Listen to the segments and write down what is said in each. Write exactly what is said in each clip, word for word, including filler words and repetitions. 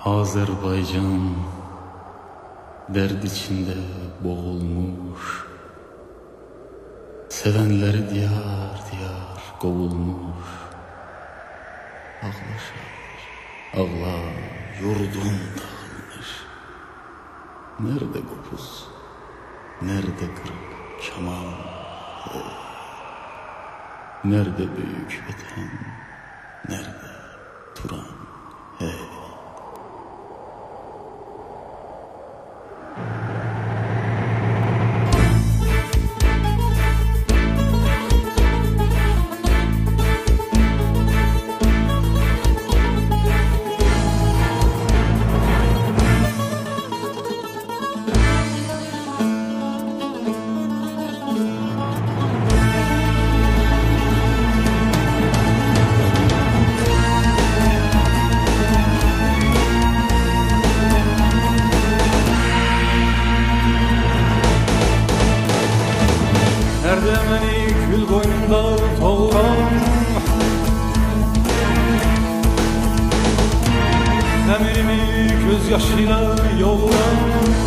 Azerbaycan derd içinde boğulmuş, sevenleri diyar diyar kovulmuş. Ağlaşır, ağlar, yurdun dağılmış. Nerede kopuz, nerede kırık keman, nerede büyük vatan, nerede Turan, hey. Nerede beni kül boynunda doğuran, emirimi gözyaşıyla yoğuran,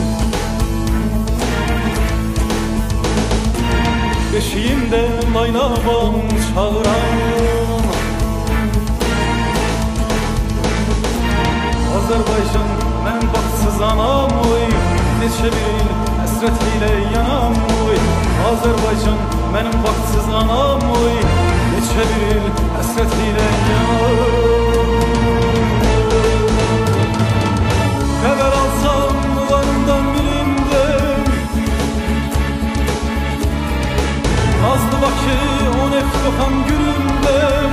beşiğimde laylaban çağıran, Azerbaycan ben baksız anam oy, neçe bir hasret ile yanam oy. Azerbaycan benim baksız anam oy, neçe bir hasret ile yanam. Haber alsam varından birimden, nazlı Bakı o nef kokan gülümden.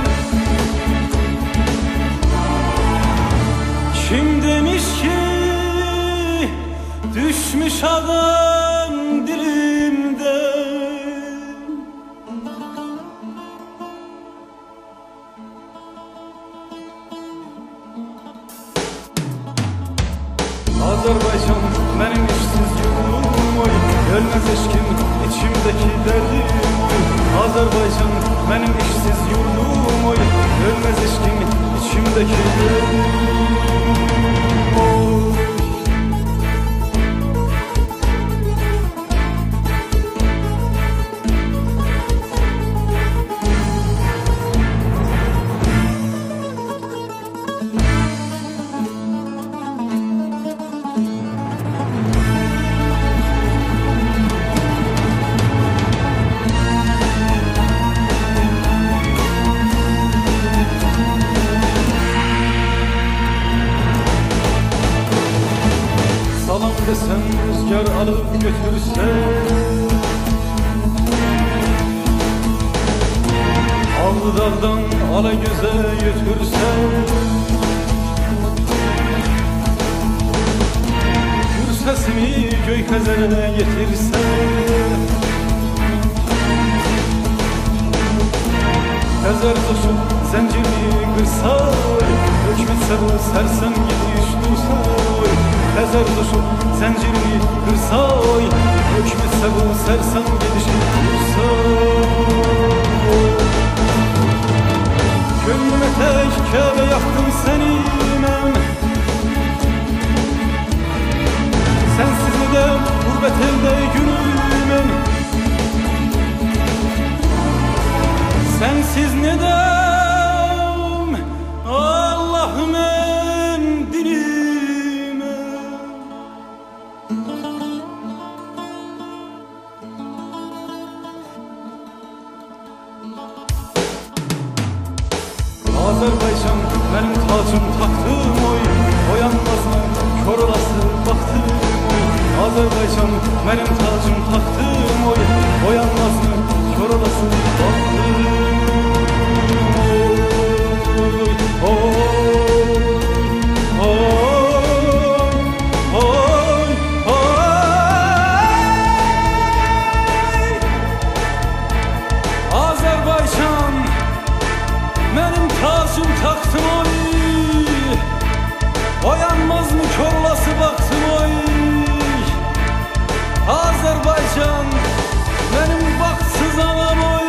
Kim demiş ki düşmüş adam dilimden? Azerbaycan benim işsiz yurdum oy, ölmez eşkim içimdeki derdim oy. Azerbaycan benim işsiz yurdum oy, ölmez eşkim içimdeki derdim oy. Salam desem rüzgar alıp götürse, Ağlı dağdan Alagöz'e götürse, gür sesimi Göyxəzərə getirse, Xəzər coşup zəncirimi qırsa, hökmetse bu sərsəm gidiş dursa, Xəzər coşup zəncirimi qırsa, hökmetse bu sərsəm gidiş dursa. Gönlüme tek Kəbə yaktın seni mən, sensiz neden gurbet elde günümün, sensiz neden Allah'ım en dilime. Azerbaycan benim tacım taktım oy, oyanmaz mı kör olası baktım oy. Azerbaycan benim tacım taktım oy, oyanmaz mı kör olası baktım oy. Oy, oy, oy, oy. Azerbaycan benim tacım taktım oy, oyanmaz mı kör olası baktım oy. Azerbaycan benim baksız anam oy.